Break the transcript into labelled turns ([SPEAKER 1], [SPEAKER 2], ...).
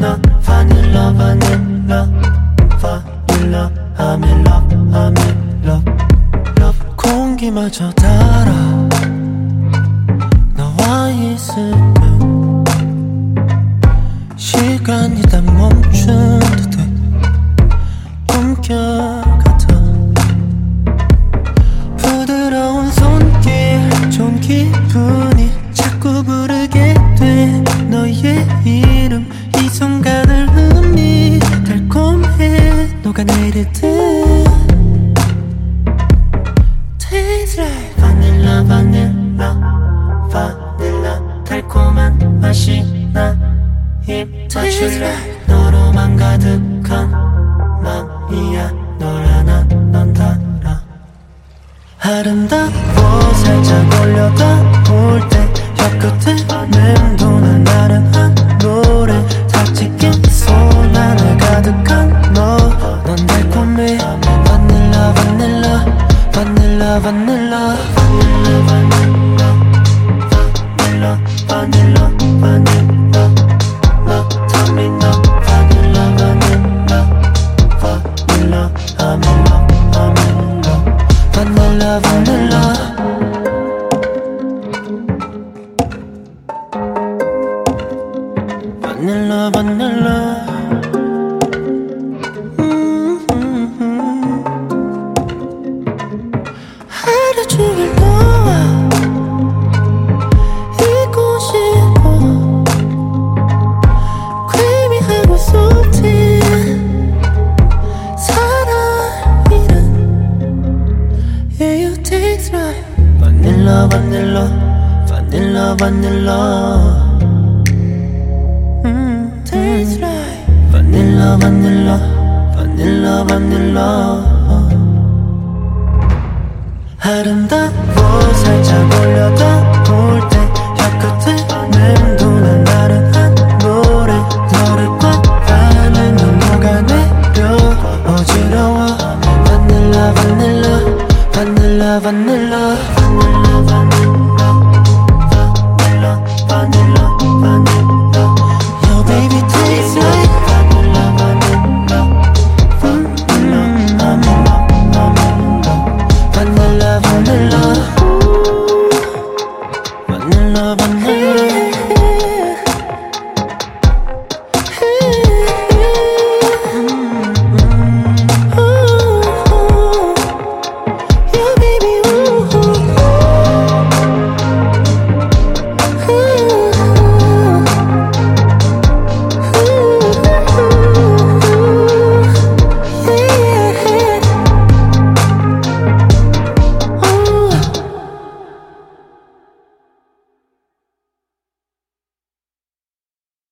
[SPEAKER 1] vanilla, vanilla, vanilla. I'm in love, I'm in love, love. 공기마저 달아 너와 있으면 시간이 다 멈춘 듯해 꿈결같아 부드러운 손길 좋은 기분이 자꾸 부르게 돼 너의 이름 이 순간을 음미 달콤해 녹아내리듯 Taste like vanilla, vanilla, vanilla 달콤한 맛이 나 입 맞출래 너로만 가득한 맘이야 널 하나 넌 달아 아름다워 살짝 올려다 볼 때 혀끝에 맴도는 나른한 노래 다치긴 손 안에 가득한 너 넌 달콤해 바닐라 바닐라 바닐라 바닐라 바닐라 바닐라 바닐라 바닐라 너 tell me no 바닐라 바닐라 바닐라 I'm in love I'm in love 바닐라 바닐라 바닐라 바닐라 하루 종일 너와 있고 싶어 creamy하고 salty 사랑이란 Yeah you taste like vanilla vanilla vanilla vanilla Taste like vanilla, vanilla, vanilla, vanilla. 아름다워 살짝 올려다 볼